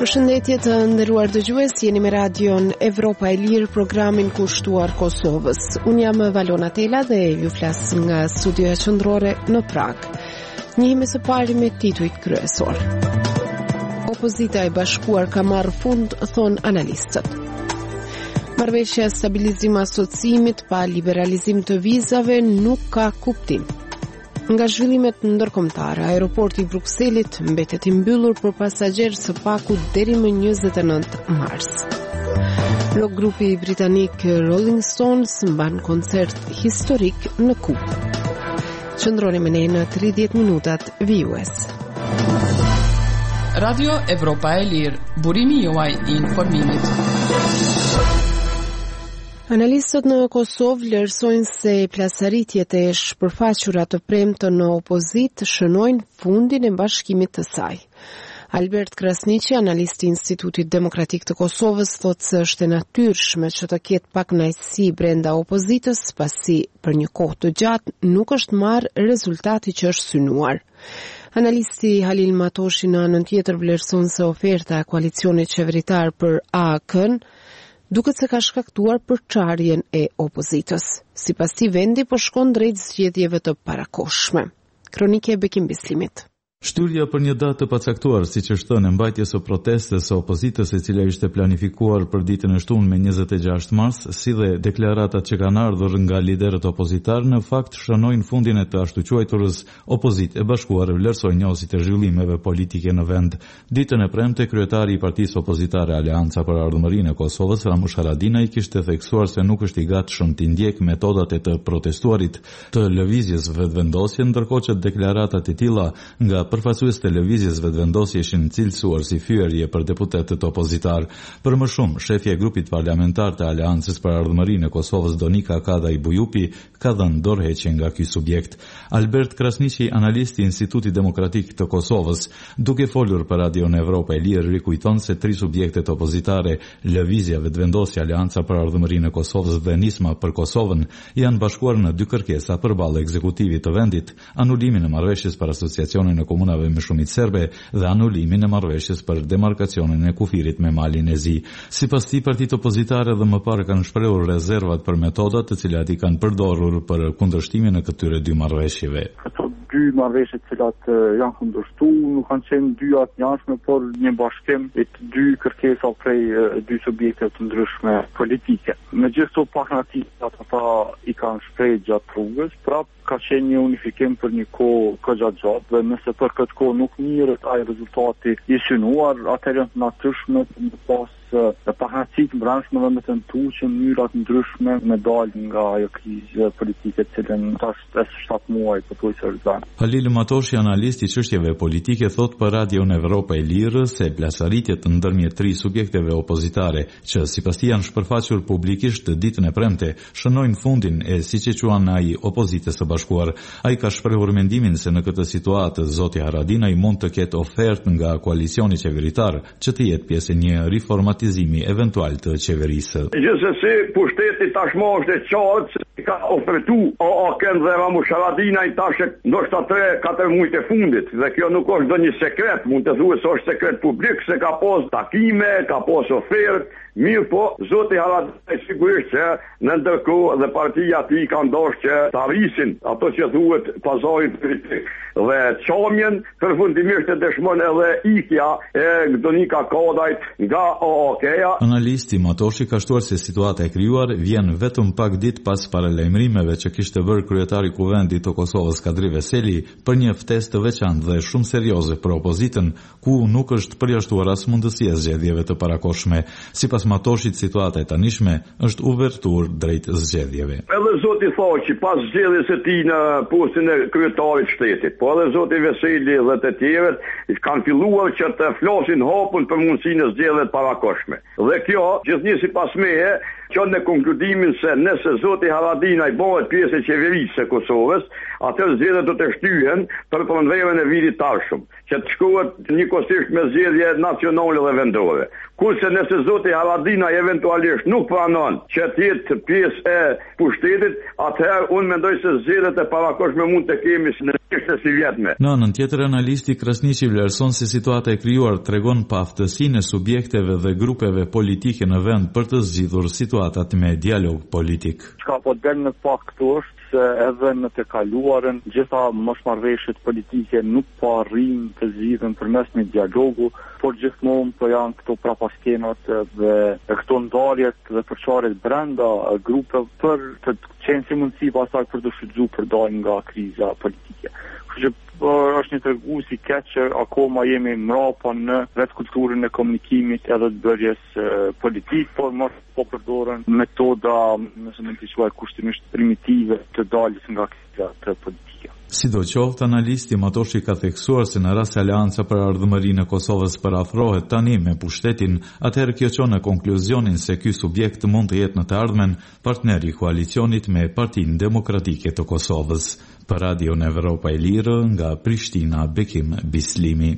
Përshëndetje të nderuar dëgjues, jeni me radion Evropa e Lirë, programin kushtuar Kosovës. Unë jam Valona Tela dhe ju flas nga studioja qendrore në Prag. Njihemi së pari me titujt kryesor. Opozita e bashkuar ka marrë fund, thon analistët. Marrëveshja stabilizim asociimit pa liberalizim të vizave nuk ka kuptim. Nga zhvillimet ndërkombëtare, aeroporti i Brukselit mbetet i mbyllur për pasagjerë së paku deri më 29 mars. Rock grupi britanik Rolling Stones mban koncert historik në Kub. Qëndroni me ne në 30 minutat VUS. Radio Evropa e Lirë, burimi juaj i informimit. Analistët në Kosovë vlerësojnë se plasaritjet e shpërfaqura të premtë në opozit shënojnë fundin e bashkimit të saj. Albert Krasniqi, analisti i Institutit Demokratik të Kosovës, thotë se është e natyrshme që të ketë pak kënaqësi brenda opozitës, pasi për një kohë të gjatë nuk është marrë rezultati që është synuar. Analisti Halil Matoshi në anën tjetër vlerëson se oferta e koalicionit qeveritar për AAK-n duket se ka shkaktuar përçarjen e opozitës. Sipas tij, vendi po shkon drejt zgjedhjeve të parakohshme. Kronike e Bekim Bislimit. Shtyrja për një datë të pacaktuar, siç është thënë, mbajtjes së protestës së opozitës, e cila ishte planifikuar për ditën e shtunë me 26 mars, si dhe deklaratat që kanë ardhur nga liderët opozitar, në fakt shënojnë fundin e të ashtu quajturës opozitë e bashkuar, vlerësoi njësit e zhvillimeve politike në vend. Ditën e premte, kryetari i partisë opozitare Aleanca për Ardhmërinë e Kosovës, Ramush Haradinaj, kishte theksuar se nuk është i gatshëm të ndjek metodat e të protestuarit të lëvizjes vetëvendosje, ndërkohë që deklaratat e tilla nga përfaqësues të lëvizjes vetëvendosje ishin cilësuar si fyerje për deputetët opozitar. Për më shumë, shefja e grupit parlamentar të Aleancës për Ardhmërinë e Kosovës, Donika Kadaj Bujupi, ka dhënë dorëheqje nga ky subjekt. Albert Krasniqi, analisti i Institutit Demokratik të Kosovës, duke folur për Radion Evropa e Lirë, rikujton se 3 subjektet opozitare, Lëvizja Vetëvendosje, Aleanca për Ardhmërinë e Kosovës dhe Nisma për Kosovën, janë bashkuar në 2 kërkesa përballë ekzekutivit të vendit: anulimin e marrëveshjes për asociacionin e komunave me shumicë serbe dhe anulimin e marrëveshjes për demarkacionin e kufirit me malin e zi. Sipas tij, partitë opozitare dhe më parë kanë shprehur rezervat për metodat të cilat i kanë përdorur për kundërshtimin e këtyre 2 marrëveshjeve. Këto 2 marrëveshje të cilat janë kundërshtuar nuk kanë qenë 2 të njëjtshme, por një bashkim e të 2 kërkesa prej 2 subjekteve të ndryshme politike. Megjithëse paknatit ata i kanë shprehur gjatë rrugës, prap ka qenë një unifikim për një kohë gjatë dhe nëse për këtë kohë nuk mirët ai rezultati i synuar, atëherë është natyrshme të pas paknacit brendshme dhe me tentu që mënyrat ndryshme me dalë nga ajo krizë politike të cilën tash 7 muaj pothuajse është. Halil Matoshi, analist i çështjeve politike, thot për Radion Evropa e Lirë se plasaritjet ndërmjet 3 subjekteve opozitare që sipas tij janë shpërfaqur publikisht ditën e premte shënojnë fundin e siç e quan ai opozitës së bashkuar. Ai ka shprehur mendimin se në këtë situatë zoti Haradinaj mund të ketë ofertë nga koalicioni qeveritar që të jetë pjesë e një riformatizimi eventual të qeverisë. Gjithsesi, pushteti tashmë është e qartë se ka ofertu AAK-n dhe Ramush Haradinaj tash ndoshta 3-4 muajt e fundit, dhe kjo nuk është ndonjë sekret, mund të thuhet se është sekret publik se ka pas takime, ka pas ofertë. Mirë po, zoti Haradinaj sigurisht që në ndërkohë dhe partia e tij kanë dashur që të arrisin ato që thuhet pazarit politik. Dhe çamjen përfundimisht e dëshmon edhe ikja e Donika Kadajt nga AAK-ja. Analisti Matoshi ka shtuar se situata e krijuar vjen vetëm pak ditë pas paralajmërimeve që kishte bërë kryetari i Kuvendit të Kosovës Kadri Veseli për një ftesë të veçantë dhe shumë serioze për opozitën, ku nuk është përjashtuar as mundësia e zgjedhjeve të parakohshme. Sipas Matoshit, situata e tanishme është uvertur drejt zgjedhjeve. Edhe zoti Thaçi pas zgjedhjes së tij në postin e kryetarit të shtetit, po edhe zoti Veseli dhe të tjerët kanë filluar që të flasin hapun për mundësinë e zgjedhjeve të parakohshme. Dhe kjo gjithnjë sipas meje që në konkludimin se nëse zoti Haradinaj bëhet pjesë e qeverisë së Kosovës, atëherë zgjedhjet do të shtyhen për pranverën e vitit tashëm, që të shkohet njëkohësisht me zgjedhje nacionale dhe vendore. Kurse nëse zoti Haradinaj eventualisht nuk pranon që të jetë pjesë e pushtetit, atëherë unë mendoj se zgjedhjet e parakohshme mund të kemi në Ishte si vjetme. Në anën tjetër, analisti Krasniqi vlerëson se situata e krijuar tregon pa aftësinë e subjekteve dhe grupeve politike në vend për të zgjidhur situatat me dialog politik. Çka po del në fakt këtu është se edhe në të kaluarën gjitha mosmarrveshjet politike nuk po arrin të zgjidhen përmes një dialogu, por gjithmonë po janë këto prapaskenat dhe këto ndarjet dhe përçarjet brenda grupeve për të qenë si mundësi pastaj për të shfrytzuar për dalë nga kriza politike. Kështu që është një tregues i keq që akoma jemi mrapa në vetë kulturën e komunikimit edhe të bërjes politik, por mos po përdoren metoda, nëse mund të thuaj kushtimisht primitive të daljes nga kriza politike. Sidoqoftë, analisti Matoshi ka theksuar se në rast se Aleanca për Ardhmërinë e Kosovës parafrohet tani me pushtetin, atëherë kjo çon në konkluzionin se ky subjekt mund të jetë në të ardhmen partner i koalicionit me Partinë Demokratike të Kosovës. Për Radio Evropa e Lirë, nga Prishtina, Bekim Bislimi.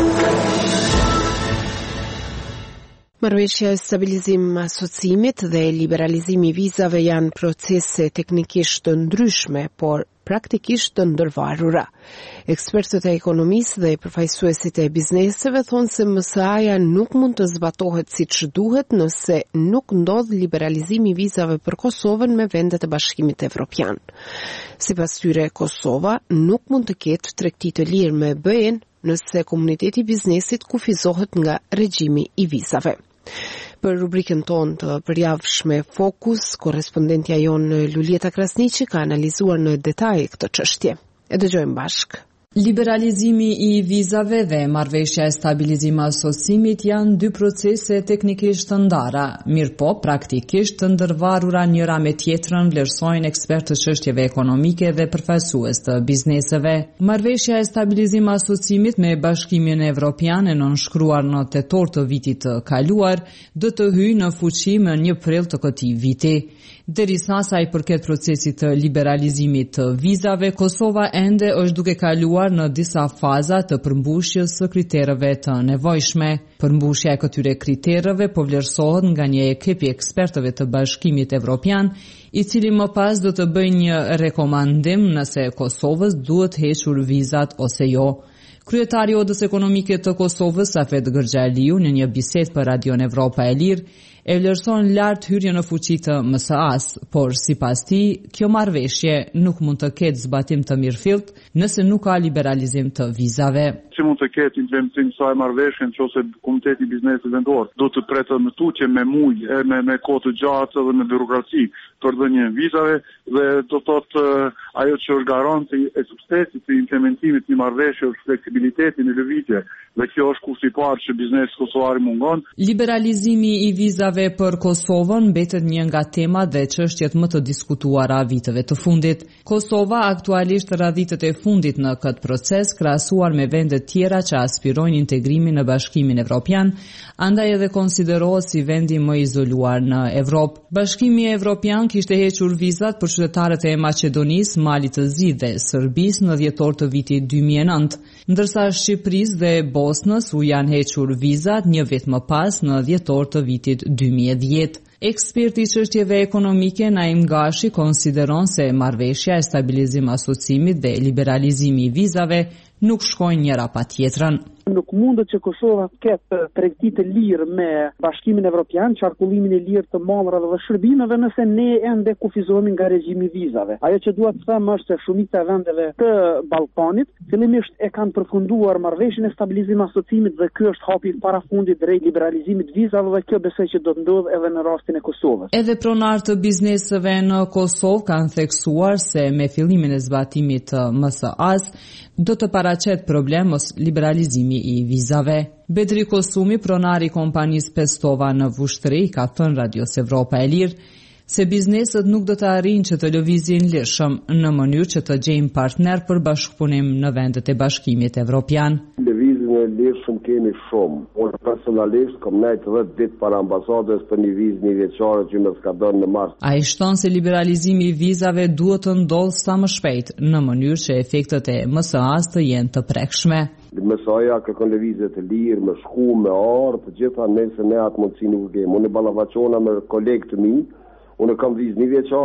Marrëveshja e stabilizim asociimit dhe liberalizimi i vizave janë procese teknikisht të ndryshme, por praktikisht të ndërvarura. Ekspertët e ekonomisë dhe përfaqësuesit e bizneseve thonë se MSA-ja nuk mund të zbatohet siç duhet nëse nuk ndodh liberalizimi i vizave për Kosovën me vendet e Bashkimit Evropian. Sipas tyre, Kosova nuk mund të ketë tregti të lirë me BE-n nëse komuniteti i biznesit kufizohet nga regjimi i vizave. Për rubrikën tonë të përjavshme Fokus, korrespondentja jonë Lulieta Krasniqi ka analizuar në detaj këtë çështje. E dëgjojmë bashkë. Liberalizimi i vizave dhe marrëveshja e stabilizim asociimit janë dy procese teknikisht të ndara, mirëpo praktikisht të ndërvarura njëra me tjetrën, vlerësojnë ekspertë të çështjeve ekonomike dhe përfaqësues të bizneseve. Marrëveshja e stabilizim asociimit me Bashkimin Evropian e nënshkruar në tetor të vitit të kaluar do të hyjë në fuqi më 1 prill të këtij viti. Derisa sa i përket procesit të liberalizimit të vizave, Kosova ende është duke kaluar në disa faza të përmbushjes së kritereve të nevojshme. Përmbushja e këtyre kritereve po vlerësohet nga një ekip i ekspertëve të Bashkimit Evropian, i cili më pas do të bëjë një rekomandim nëse Kosovës duhet hequr vizat ose jo. Kryetari i Odës Ekonomike të Kosovës, Safet Gërgjaliu, në një bisedë për Radio Evropa e Lirë, e vlerëson lart hyrjen në fuqi të MSA-s, por sipas tij, kjo marrëveshje nuk mund të ketë zbatim të mirëfillt nëse nuk ka liberalizim të vizave. Si mund të ketë implementim të kësaj marrëveshje nëse Komiteti i Biznesit Vendor do të pretë në tutje me muj, me kohë të gjatë dhe me birokraci për dhënien vizave dhe do thotë ajo që është garanti e suksesit të implementimit të marrëveshjes është fleksibiliteti në lëvizje dhe kjo është kushti i parë që biznesi kosovar mungon. Liberalizimi i vizave për Kosovën mbetet një nga temat dhe çështjet më të diskutuara viteve të fundit. Kosova aktualisht rreth vitet e fundit në këtë proces krahasuar me vende tjera që aspirojnë integrimin në Bashkimin Evropian, andaj edhe konsiderohet si vendi më izoluar në Evropë. Bashkimi Evropian kishte hequr vizat për qytetarët e Maqedonisë, Malit të Zi dhe Serbisë në dhjetor të vitit 2009, ndërsa Shqipërisë dhe Bosnës u janë hequr vizat një vit më pas në dhjetor të vitit 2010. Eksperti i çështjeve ekonomike Naim Gashi konsideron se marrëveshja e stabilizim asociimit dhe liberalizimi i vizave nuk shkojnë njëra pa tjetrën. Nuk mundet që Kosova të ketë tregti të lirë me Bashkimin Evropian, qarkullimin e lirë të mallrave dhe shërbimeve nëse ne ende kufizohemi nga regjimi i vizave. Ajo që dua të them është se shumica e vendeve të Ballkanit fillimisht e kanë përfunduar marrëveshjen e stabilizim asociimit dhe ky është hapi i parafundit drejt liberalizimit të vizave dhe kjo besoj që do të ndodhë edhe në rastin e Kosovës. Edhe pronarët të bizneseve në Kosovë kanë theksuar se me fillimin e zbatimit të MSA-s do të paraqet problem ose liberalizimi i vizave. Bedri Kosumi, pronari i kompanisë Pestova në Vushtrri, ka thënë Radios Evropa e Lirë se bizneset nuk do të arrijnë që të lëvizin lirshëm në mënyrë që të gjejnë partner për bashkëpunim në vendet e Bashkimit Evropian. Lëvizjen e lirshëm kemi shumë. Unë personalisht kam nejt 10 ditë para ambasadës për një vizë një vjeçare që më ska dhënë në mars. Ai shton se liberalizimi i vizave duhet të ndodhë sa më shpejt në mënyrë që efektet e MSA-s të jenë të prekshme. MSA-ja kërkon lëvizje të lirë, me shku, me ardh, të gjitha nëse ne atë mundësi nuk kemi. Unë ballafaqona me kolegë të mi. Unë kam vizë një vjeçare,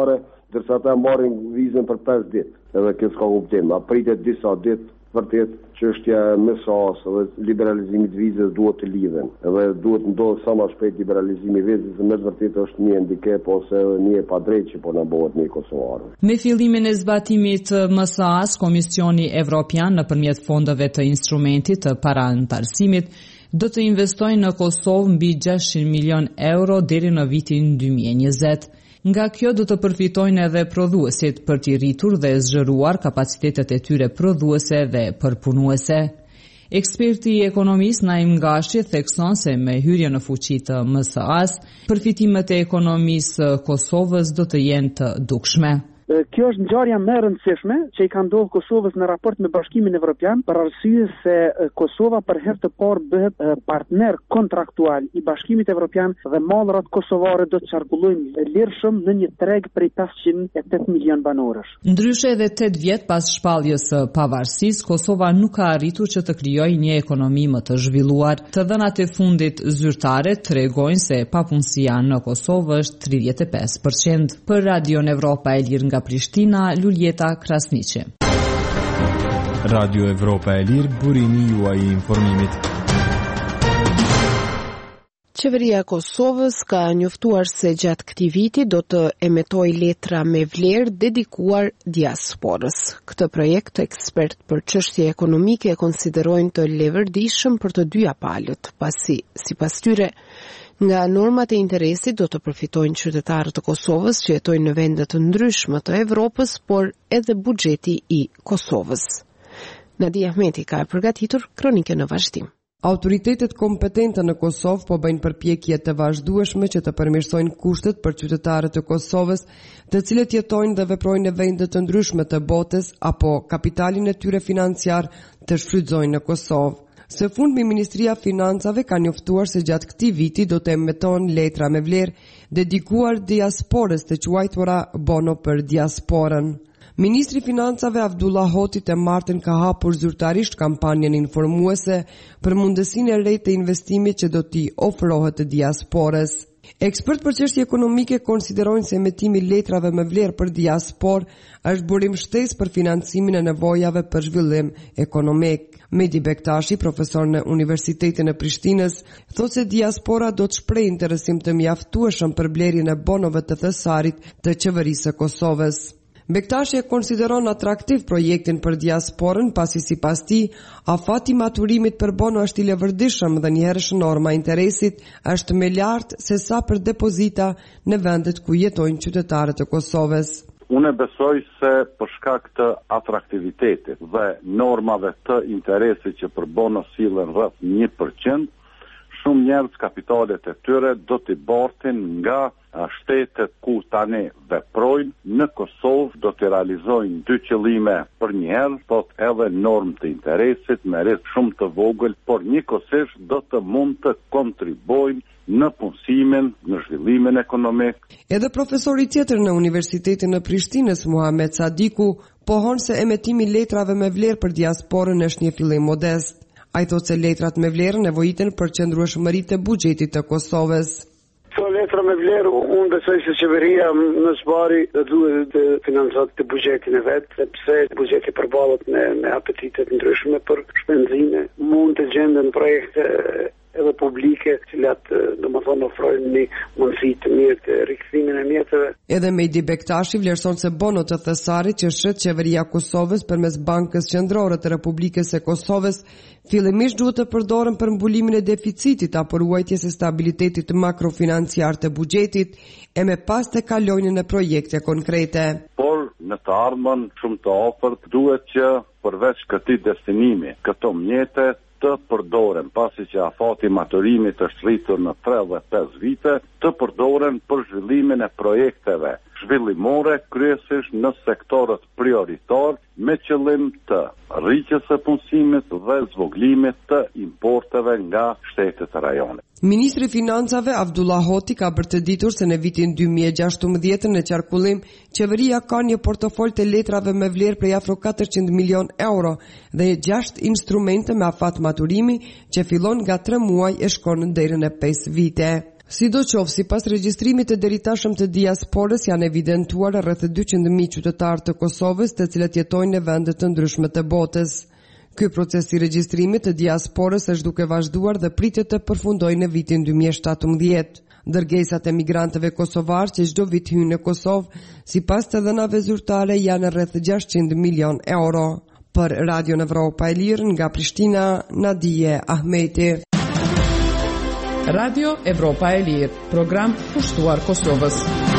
ndërsa ata marrin vizën për 5 ditë. Edhe kjo s'ka kuptim. Apritet disa ditë vërtet çështja e mesas dhe liberalizimit të vizës duhet të lidhen. Edhe duhet ndodhë sa më shpejt liberalizimi i vizës, se me të vërtetë është një handicap ose një e padrejtë që po na bëhet në kosovarë. Me fillimin e zbatimit të MSA-s, Komisioni Evropian nëpërmjet fondeve të instrumentit të parantarësimit do të investojnë në Kosovë mbi 600 milion euro deri në vitin 2020. Nga kjo do të përfitojnë edhe prodhuesit për t'i rritur dhe zgjeruar kapacitetet e tyre prodhuese dhe përpunuese. Eksperti i ekonomisë Naim Gashi thekson se me hyrje në fuqi të MSA-s, përfitimet e ekonomisë Kosovës do të jenë të dukshme. Kjo është ngjarja më e rëndësishme që i ka ndodhur Kosovës në raport me Bashkimin Evropian, për arsye se Kosova për herë të parë bëhet partner kontraktual i Bashkimit Evropian dhe mallrat kosovare do të qarkullojnë lirshëm në një treg prej 508 milion banorësh. Ndryshe edhe 8 vjet pas shpalljes së pavarësisë, Kosova nuk ka arritur që të krijojë një ekonomi më të zhvilluar. Të dhënat e fundit zyrtare tregojnë se papunësia në Kosovë është 35%. Për Radion Evropa e Lirë nga Prishtina, Luljeta Krasniqi. Radio Evropa e Lirë, burimi juaj i informimit. Qeveria e Kosovës ka njoftuar se gjatë këtij viti do të emetojë letra me vlerë dedikuar diasporës. Këtë projekt ekspert për çështje ekonomike e konsiderojnë të levërdishëm për të dyja palët, pasi sipas tyre nga normat e interesit do të përfitojnë qytetarët e Kosovës që jetojnë në vende të ndryshme të Evropës, por edhe buxheti i Kosovës. Nadia Ahmeti ka përgatitur kronikën në vazhdim. Autoritetet kompetente në Kosovë po bëjnë përpjekje të vazhdueshme që të përmirësojnë kushtet për qytetarët e Kosovës, të cilët jetojnë dhe veprojnë në vende të ndryshme të botës apo kapitalin e tyre financiar të shfrytëzojnë në Kosovë. Së fundmi Ministria Financave ka njoftuar se gjatë këtij viti do të emeton letra me vlerë dedikuar diasporës të quajtura bono për diasporën. Ministri Financave Abdullah Hoti të martën ka hapur zyrtarisht kampanjen informuese për mundësinë e re të investimit që do t'i ofrohet të diasporës. Ekspert për çështje ekonomike konsiderojnë se emetimi letrave me vlerë për diasporë është burim shtesë për financimin e nevojave për zhvillim ekonomik. Medi Bektashi, profesor në Universitetin e Prishtinës, thotë se diaspora do të shprehë interesim të mjaftueshëm për blerjen e bonove të thesarit të qeverisë së Kosovës. Bektashi e konsideron atraktiv projektin për diasporën, pasi sipas tij, afati maturimit për bono është i levërdishëm dhe njëherësh norma interesit është më lart se sa për depozita në vendet ku jetojnë qytetarët e Kosovës. Unë besoj se për shkak të atraktivitetit dhe normave të interesit që për bono sillen rreth 1%, shumë njerëz kapitalet e tyre do t'i bartin nga shtetet ku tani veprojnë në Kosovë, do të realizojnë dy qëllime për një herë, thot edhe normë të interesit me risk shumë të vogël, por njëkohësisht do të mund të kontribojnë në punësimin, në zhvillimin ekonomik. Edhe profesori tjetër në Universitetin e Prishtinës, Muhamet Sadiku, pohon se emetimi letrave me vlerë për diasporën është një fillim modest. Ai thotë se letrat me vlerë nevojiten për qëndrueshmëritë e buxhetit të Kosovës. Këto letra me vlerë, unë besoj se qeveria në zbari duhet të financojë të buxhetin e vet, sepse buxheti përballet me apetitet ndryshme për shpenzime, mund të gjenden projekte edhe publike, të cilat domethënë ofrojnë një mundësi të mirë të rikthimin e mjeteve. Edhe Medi Bektashi vlerëson se bonot të thesarit që shet qeveria e Kosovës përmes Bankës Qendrore të Republikës së Kosovës fillimisht duhet të përdoren për mbulimin e deficitit apo ruajtjes së stabilitetit makrofinanciar të buxhetit e më pas të kalojnë në projekte konkrete. Por në të ardhmen shumë të afërt duhet që përveç këtij destinimi, këto mjete të përdoren, pasi që afati maturimit është rritur në 3 dhe 5 vite, të përdoren për zhvillimin e projekteve zhvillimore, kryesisht në sektorët prioritar, me qëllim të rritjes së punësimit dhe zvogëlimit të importeve nga shtetet e rajonit. Ministri Financave Abdullah Hoti ka bërë të ditur se në vitin 2016 në qarkullim, qeveria ka një portofol të letrave me vlerë prej afro 400 milion euro dhe 6 instrumente me afat maturimi që fillon nga 3 muaj e shkon deri në 5 vite. Sidoqoftë, sipas regjistrimit të deritashëm të diasporës, janë evidentuar rreth 200.000 qytetarë të Kosovës, të cilët jetojnë në vende të ndryshme të botës. Ky proces i regjistrimit të diasporës është duke vazhduar dhe pritet të përfundojë në vitin 2017. Dërgesat e migrantëve kosovar që çdo vit hyjnë në Kosovë, sipas të dhënave zyrtare, janë rreth 600 milion euro. Për Radio Evropa e Lirë nga Prishtina, Nadije Ahmeti. Radio Evropa e Lirë, program kushtuar Kosovës.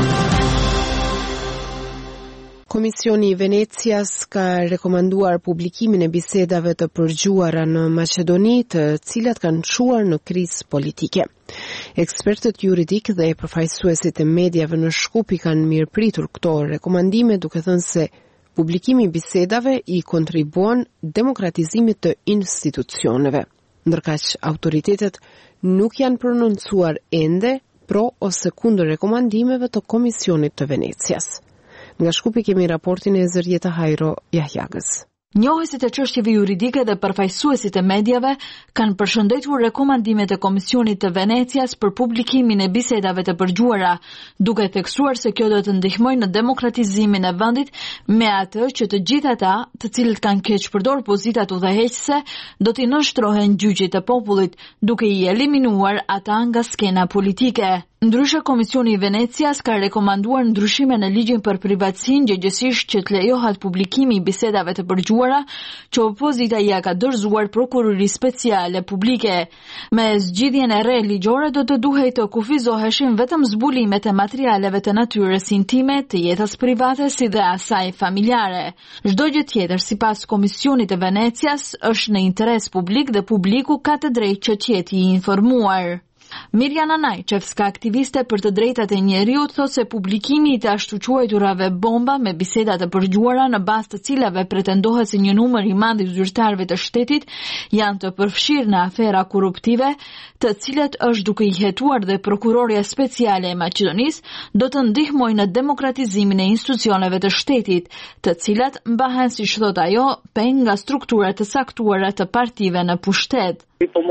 Komisioni i Venecias ka rekomanduar publikimin e bisedave të përgjuara në Maqedoni, të cilat kanë çuar në krizë politike. Ekspertët juridik dhe përfaqësuesit e mediave në Shkup i kanë mirëpritur këto rekomandime, duke thënë se publikimi i bisedave i kontribuon demokratizimit të institucioneve. Ndërkaq autoritetet nuk janë prononcuar ende pro ose kundër rekomandimeve të Komisionit të Venecias. Nga Shkupi kemi raportin e Zërjeta Hajro Jahjagës. Njohësit e çështjeve juridike dhe përfaqësuesit e mediave kanë përshëndetur rekomandimet e Komisionit të Venecias për publikimin e bisedave të përgjuara, duke theksuar se kjo do të ndihmojë në demokratizimin e vendit, me atë që të gjithë ata, të cilët kanë keq përdor pozitat udhëheqëse, do t'i nënshtrohen gjyqit të popullit, duke i eliminuar ata nga skena politike. Ndryshe, Komisioni i Venecias ka rekomanduar ndryshime në ligjin për privatësinë, gjëgjësisht që të lejohet publikimi i bisedave të përgjuara që opozita ja ka dorëzuar prokurorisë speciale publike. Me zgjidhjen e re ligjore do të duhej të kufizoheshin vetëm zbulimet e materialeve të natyrës intime, të jetës private si dhe asaj familjare. Çdo gjë tjetër, sipas Komisionit të Venecias, është në interes publik dhe publiku ka të drejtë që të jetë i informuar. Mirjana Najčevska, aktiviste për të drejtat e njeriut, thotë se publikimi i të ashtu quajturave bomba me biseda të përgjuara në bazë të cilave pretendohet se një numër i madh i zyrtarëve të shtetit janë të përfshirë në afera korruptive, të cilat është duke i hetuar dhe prokuroria speciale e Maqedonisë, do të ndihmojnë në demokratizimin e institucioneve të shtetit, të cilat mbahen, siç thot ajo, peng nga strukturat të saktuara të partive në pushtet.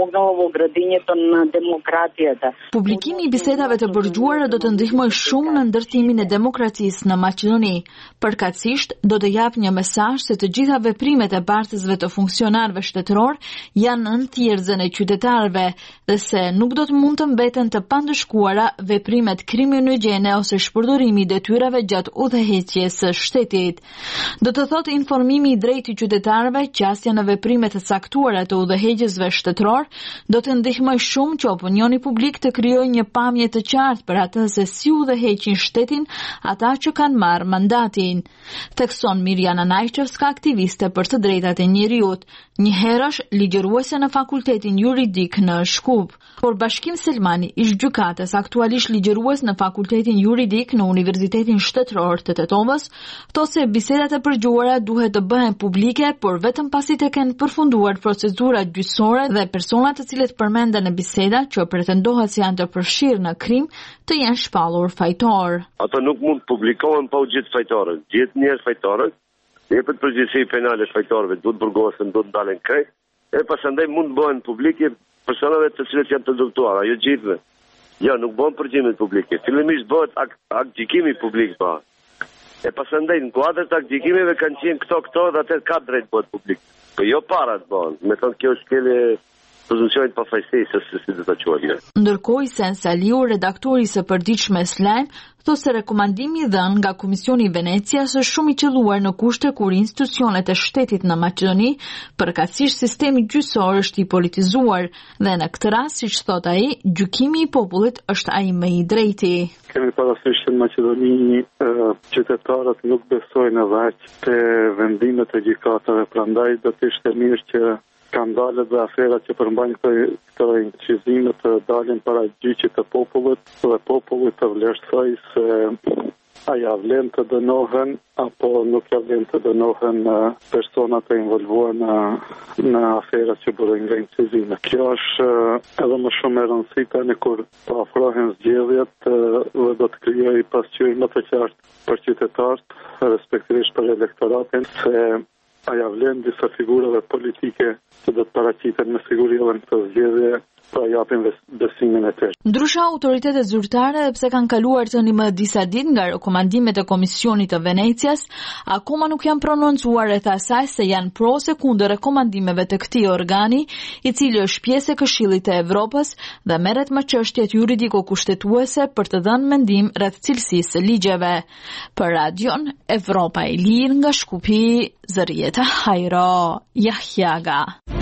Publikimi i bisedave të përgjuara do të ndihmojë shumë në ndërtimin e demokracisë në Maqedoni. Përkatësisht, do të jap një mesazh se të gjitha veprimet e bartësve të funksionarëve shtetëror janë në thjerrëzën e qytetarëve dhe se nuk do të mund të mbeten të pandëshkuara veprimet kriminogjene ose shpërdorimi i detyrave gjatë udhëheqjes së shtetit. Do të thotë informimi i drejtë i qytetarëve, qasja në veprimet e caktuara të udhëheqësve shtetëror, do të ndihmojë shumë që opinioni publik të krijojë një pamje të qartë për atë se si udhëheqin shtetin ata që kanë marrë mandatin. Thekson Mirjana Najčevska, aktiviste për të drejtat e njeriut, një herësh ligjëruese në Fakultetin Juridik në Shkup. Por Bashkim Selmani, ish gjykatës, aktualisht ligjërues në Fakultetin Juridik në Universitetin Shtetëror të Tetovës, thotë se bisedat e përgjuara duhet të bëhen publike, por vetëm pasi të kenë përfunduar procedurat gjyqësore dhe personat të cilët përmenden në biseda që pretendohet se janë të përfshirë në krim të jenë shpallur fajtor. Ato nuk mund publikohen pa u gjetë fajtorët. Gjetë njerë fajtorët, jepet përgjegjësi penale fajtorëve, duhet burgosen, duhet ndalen krejt, e pasandaj mund bëhen publike personave të cilët janë të dëmtuara, jo gjithëve. Jo, nuk bëhen përgjimet publike. Fillimisht bëhet akt gjykimi publik pa. E pasandaj në kuadër të akt gjykimeve kanë qenë këto dhe atë ka drejt bëhet publik. Po jo para të bëhen. Me thonë kjo është kele pozicionit pa fajsejse se si dhe të quajnë. Ndërkohë, Isen Saliu, redaktori i së përditshme Slajm, thotë se rekomandimi i dhënë nga Komisioni i Venecias është shumë i qelluar në kushte kur institucionet e shtetit në Maqedoni, përkatësisht sistemi gjyqësor është i politizuar dhe në këtë rast, siç thot ai, gjykimi i popullit është ai më i drejti. Kemi parasysh që në Maqedoni qytetarët nuk besojnë edhe aq te vendimet e gjykatave, prandaj do të ishte mirë që skandalet dhe aferat që përmbajnë këto inqizime të dalin para gjyqit të popullit dhe popullit të vlerësoj se a ja vlen të dënohen apo nuk ja vlen të dënohen personat e involvuar në aferat që bëhen nga inqizime. Kjo është edhe më shumë e rëndësishme tani kur po afrohen zgjedhjet dhe do të krijojë pasqyrë më të qartë për qytetarët, respektivisht për elektoratin, se a ja vlen disa figurave politike që do të paraqiten me siguri edhe në këtë zgjedhje japin besimin e tyre. Ndryshe autoritetet zyrtare, pse kanë kaluar tani më disa ditë nga rekomandimet e Komisionit të Venecias, akoma nuk janë prononcuar rreth asaj se janë pro ose kundër rekomandimeve të këtij organi, i cili është pjesë e Këshillit të Evropës dhe merret me çështjet juridiko-kushtetuese për të dhënë mendim rreth cilësisë së ligjeve. Për Radion Evropa e Lirë nga Shkupi, Zërieta Hajro Jahjaga.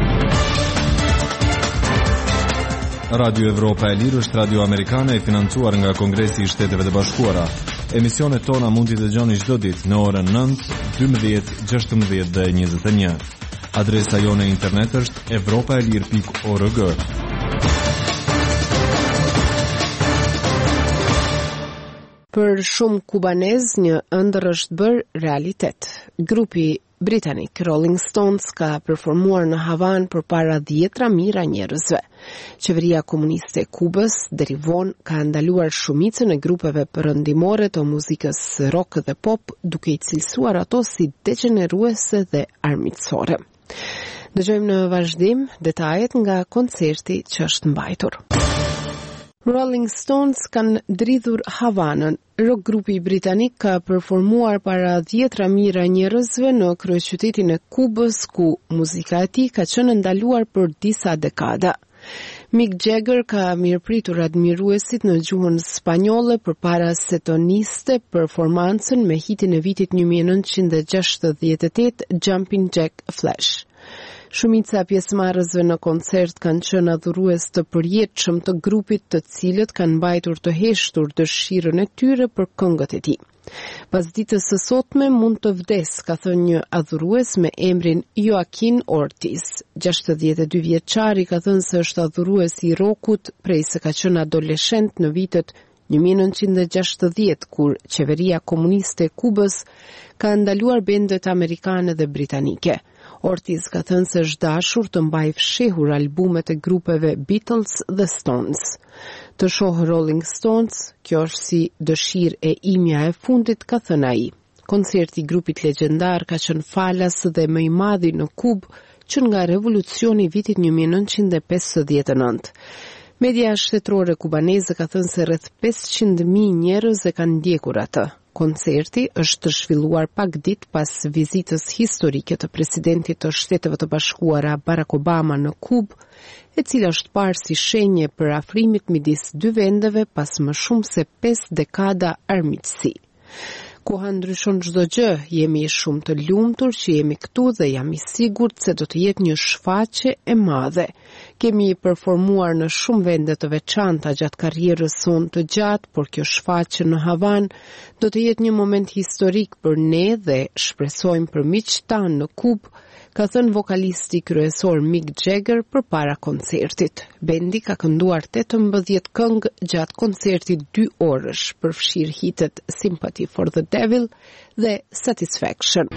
Radio Evropa e Lirë është radio amerikane e financuar nga Kongresi i Shteteve të Bashkuara. Emisionet tona mund t'i dëgjoni çdo ditë në orën 9, 12, 16 dhe 21. Adresa jone internet është europaelir.org. Për shumë kubanez, një ëndër është bërë realitet. Grupi britanik Rolling Stones ka performuar në Havan përpara 10 mijëra njerëzve. Qeveria komuniste e Kubës deri vonë ka ndaluar shumicën e grupeve perëndimore të muzikës rock dhe pop, duke i cilësuar ato si degeneruese dhe armiqësore. Dëgjojmë në vazhdim detajet nga koncerti që është mbajtur. Rolling Stones kanë dridhur Havanën. Rock grupi britanik ka performuar para 10 mijëra njerëzve në kryeqytetin e Kubës, ku muzika e tij ka qenë ndaluar për disa dekada. Mick Jagger ka mirëpritur admiruesit në gjuhën spanjolle përpara se të niste performancën me hitin e vitit 1968, Jumping Jack Flash. Shumica pjesëmarrësve në koncert kanë qenë adhurues të përjetshëm të grupit, të cilët kanë mbajtur të heshtur dëshirën e tyre për këngët e tij. Pas ditës së sotme mund të vdes, ka thënë një adhurues me emrin Joaquin Ortiz. 62 vjeçari ka thënë se është adhurues i rockut prej se ka qenë adoleshent në vitet 1960, kur qeveria komuniste e Kubës ka ndaluar bendet amerikane dhe britanike. Ortiz ka thënë se është dashur të mbajë fshehur albumet e grupeve Beatles dhe Stones. Të shohë Rolling Stones, kjo është si dëshirë e imja e fundit, ka thënë ai. Koncerti i grupit legjendar ka qenë falas dhe më i madhi në Kubë që nga revolucioni i vitit 1959. Media shtetërore kubaneze ka thënë se rreth 500.000 njerëz e kanë ndjekur atë. Koncerti është zhvilluar pak ditë pas vizitës historike të presidentit të Shteteve të Bashkuara Barack Obama në Kubë, e cila është parë si shenje për afrimit midis dy vendeve pas më shumë se 5 dekada armiqësi. Koha ndryshon çdo gjë, jemi shumë të lumtur që jemi këtu dhe jam i sigurt se do të jetë një shfaqje e madhe. Kemi performuar në shumë vende të veçanta gjatë karrierës sonë të gjatë, por kjo shfaqje në Havan do të jetë një moment historik për ne dhe shpresojmë për miqtë tanë në Kubë, ka thënë vokalisti kryesor Mick Jagger përpara koncertit. Bendi ka kënduar 18 këngë gjatë koncertit 2 orësh, përfshirë hitet Sympathy for the Devil dhe Satisfaction.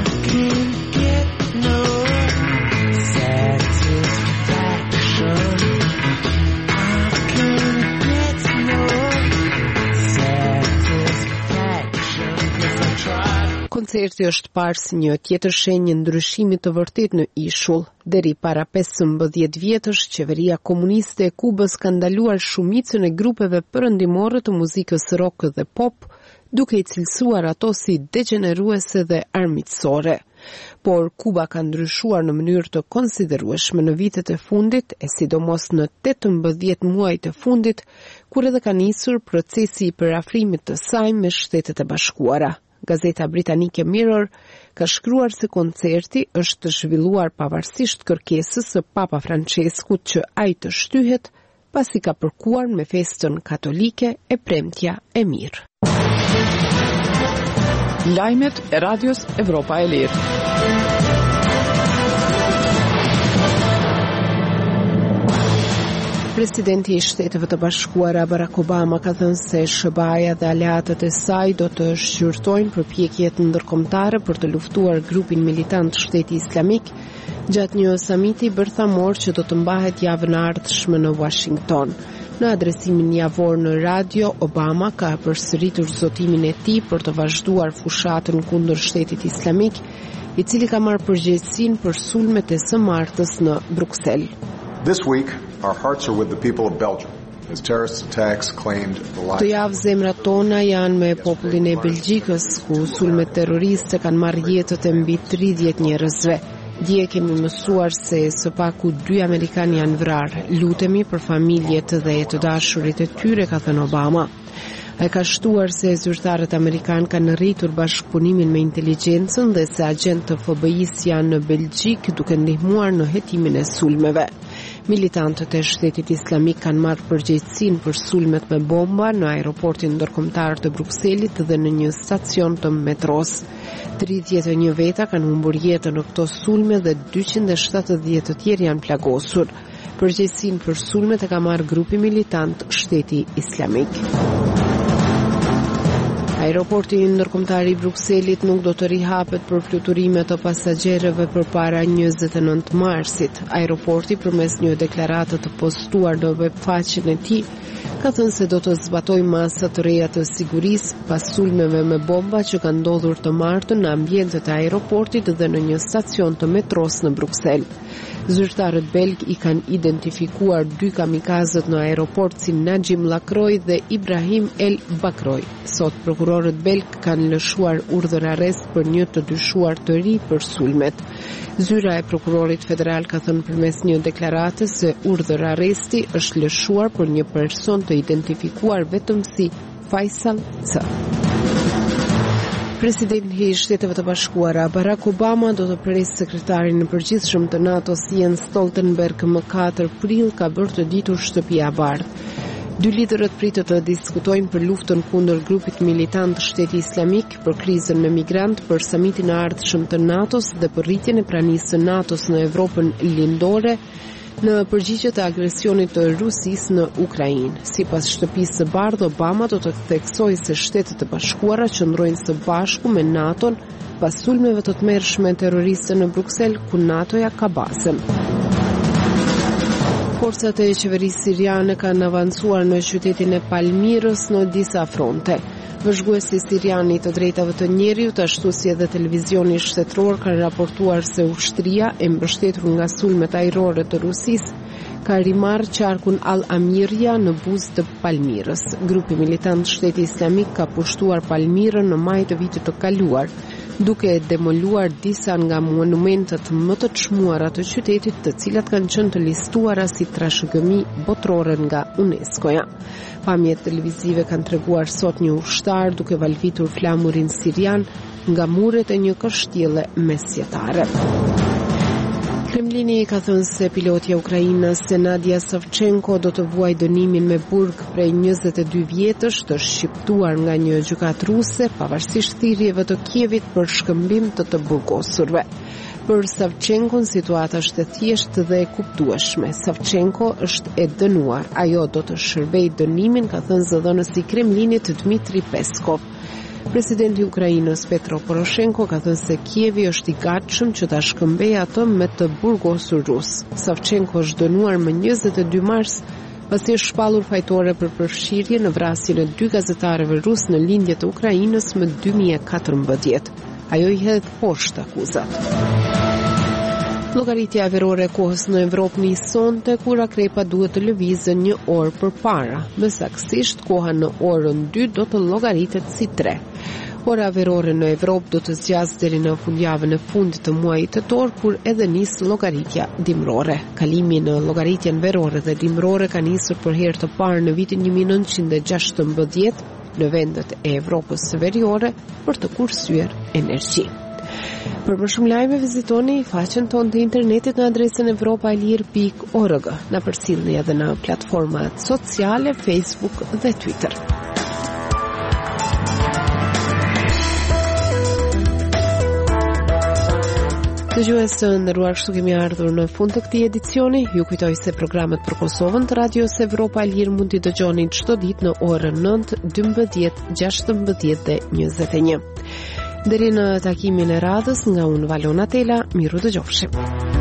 Koncerti është parë si një tjetër shenjë ndryshimi të vërtet në ishull. Deri para 15 vjetësh, qeveria komuniste e Kubës ka ndaluar shumicën e grupeve perëndimore të muzikës rock dhe pop, duke i cilësuar ato si degeneruese dhe armiqësore. Por Kuba ka ndryshuar në mënyrë të konsiderueshme në vitet e fundit, e sidomos në 18 muajt e fundit, kur edhe ka nisur procesi i përafrimit të saj me Shtetet e Bashkuara. Gazeta britanike Mirror ka shkruar se koncerti është zhvilluar pavarësisht kërkesës së Papa Franceskut që ai të shtyhet, pasi ka përkuar me festën katolike e premtja e mirë. Lajmet e Radios Evropa e Lirë. Presidenti i Shteteve të Bashkuara Barack Obama ka thënë se SBA-ja dhe aleatët e saj do të shqyrtojnë përpjekjet ndërkombëtare për të luftuar grupin militant Shteti Islamik gjatë një samiti bërthamor që do të mbahet javën e ardhshme në Washington. Në adresimin javor në radio, Obama ka përsëritur zotimin e tij për të vazhduar fushatën kundër Shtetit Islamik, i cili ka marrë përgjegjësinë për sulmet e së martës në Bruksel. This week, our hearts are with the people of Belgium. Të javë zemrat tona janë me popullin e Belgjikës, ku sulmet terroriste kanë marrë jetët e mbi 30 njerëzve. Dje kemi mësuar se së paku 2 amerikanë janë vrarë. Lutemi për familjet dhe të dashurit e tyre, ka thënë Obama. Ai ka shtuar se zyrtarët amerikanë kanë rritur bashkëpunimin me inteligjencën dhe se agentë të FBI-s janë në Belgjik duke ndihmuar në hetimin e sulmeve. Militantët e Shtetit Islamik kanë marrë përgjegjësinë për sulmet me bomba në aeroportin ndërkombëtar të Brukselit dhe në një stacion të metros. 31 veta kanë humbur jetën në këto sulme dhe 270 të tjerë janë plagosur. Përgjegjësinë për sulmet e ka marrë grupi militant Shteti Islamik. Aeroporti ndërkombëtar I Brukselit nuk do të rihapet për fluturime të pasagjerëve përpara 29 marsit. Aeroporti përmes një deklarate të postuar në webfaqen e tij ka thënë se do të zbatojë masa të reja të sigurisë pas sulmeve me bomba që kanë ndodhur të martën në ambientet e aeroportit dhe në një stacion të metros në Bruksel. Zyrtarët belg I kanë identifikuar 2 kamikazët në aeroport si Najim Lakroy dhe Ibrahim El Bakroy. Sot prokurorët belg kanë lëshuar urdhër arrest për një të dyshuar të ri për sulmet. Zyra e prokurorit federal ka thënë përmes një deklarate se urdhër arresti është lëshuar për një person të identifikuar vetëm si Faisal C. Presidenti I Shteteve të Bashkuara Barack Obama do të presë sekretarin e përgjithshëm të NATO-s Jens Stoltenberg më 4 prill, ka bërë të ditur shtëpia e bardhë. 2 liderët pritet të diskutojnë për luftën kundër grupit militant Shteti Islamik, për krizën me migrant, për samitin e ardhshëm të NATO-s dhe për rritjen e pranisë së NATO-s në Evropën lindore në përgjigje të agresionit të Rusisë në Ukrainë. Sipas shtëpisë së bardhë, Obama do të theksojë se Shtetet e Bashkuara qëndrojnë së bashku me NATO-n pas sulmeve të tmerrshme terroriste në Bruksel, ku NATO-ja ka bazën. Forcat e qeverisë siriane kanë avancuar në qytetin e Palmirës në disa fronte. Vëzhguesi sirian I të drejtave të njerëzit, ashtu si edhe televizioni shtetëror, kanë raportuar se ushtria e mbështetur nga sulmet ajrore të Rusisë ka rimarrë qarkun Al-Amiria në buzë të Palmirës. Grupi militant Shteti Islamik ka pushtuar Palmirën në maj të vitit të kaluar, duke demoluar disa nga monumentet më të çmuara të qytetit, të cilat kanë qenë të listuara si trashëgimi botërore nga UNESCO-ja. Pamjet televizive kanë treguar sot një ushtar duke valvitur flamurin sirian nga muret e një kështjelle mesjetare. Kremlini ka thënë se pilotja Ukrainës Nadia Savchenko do të vuajë dënimin me burg prej 22 vjetësh, të shqiptuar nga një gjykatë ruse, pavarësisht thirrjeve të Kievit për shkëmbim të burgosurve. Për Savchenkon situata është e thjeshtë dhe e kuptueshme. Savchenko është e dënuar. Ajo do të shërbejë dënimin, ka thënë zëdhënësi I Kremlinit Dmitri Peskov. Presidenti I Ukrainës Petro Poroshenko ka thënë se Kievi është I gatshëm që ta shkëmbejë atë me të burgosur rus. Savchenko është dënuar më 22 mars pasi është shpallur fajtore për përfshirje në vrasjen e 2 gazetarëve rus në lindjet e Ukrainës më 2014. Ajo I hedh poshtë akuzat. Llogaritja verore e kohës në Evropë nisonte kur akrepa duhet të lëvizën 1 orë përpara. Më saktësisht, koha në orën 2 do të llogaritet si 3. Ora verore në Evropë do të zgjasë deri në fundjavën e fundit të muajit tetor, kur edhe nis llogaritja dimrore. Kalimi në llogaritjen verore dhe dimrore ka nisur për herë të parë në vitin 1916 në vendet e Evropës së Veriore për të kursyer energji. Për më shumë lajme vizitoni faqen tonë të internetit në adresën evropaelir.org. Na përcjellni edhe në platformat sociale Facebook dhe Twitter. Dëgjues të nderuar, kështu kemi ardhur në fund të këtij edicioni. Ju kujtoj se programet për Kosovën të Radios Evropa e Lirë mund t'i dëgjoni çdo ditë në orën 9, 12, 16 dhe 21. Deri në takimin e radhës nga unë Valona Tela, miru dëgjofshim.